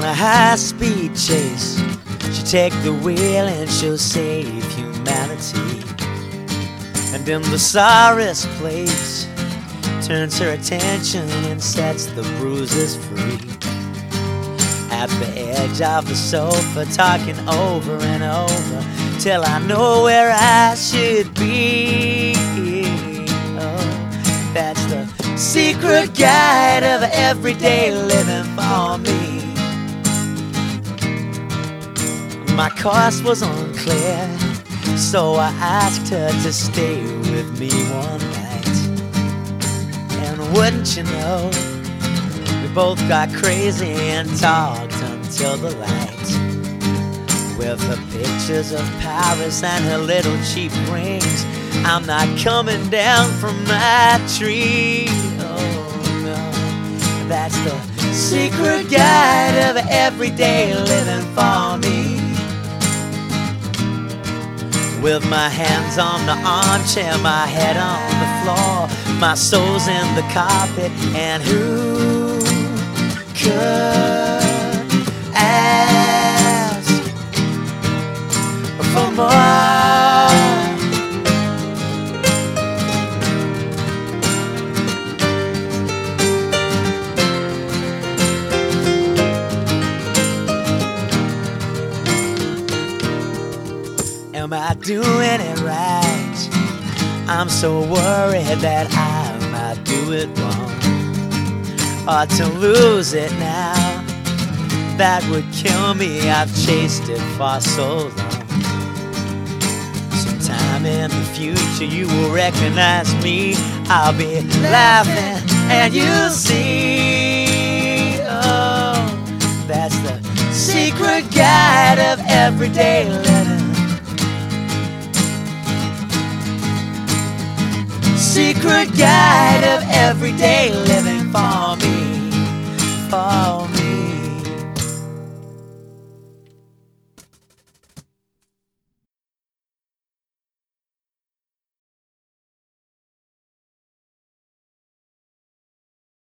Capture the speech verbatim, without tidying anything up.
a high-speed chase. She'll take the wheel and she'll save humanity. And in the sorriest place, turns her attention and sets the bruises free. At the edge of the sofa, talking over and over till I know where I should be. Oh, that's the secret guide of everyday living for me. My course was unclear, so I asked her to stay with me one night. And wouldn't you know, we both got crazy and talked until the light. With her pictures of Paris and her little cheap rings, I'm not coming down from my tree. Oh no, that's the secret guide of everyday living for me. With my hands on the armchair, my head on the floor, my soul's in the carpet, and who could ask for more? Am I doing it right? I'm so worried that I might do it wrong, or to lose it now, that would kill me. I've chased it for so long. Sometime in the future you will recognize me. I'll be laughing and you'll see. Oh, that's the secret guide of everyday living. Secret guide of everyday living for me, for me.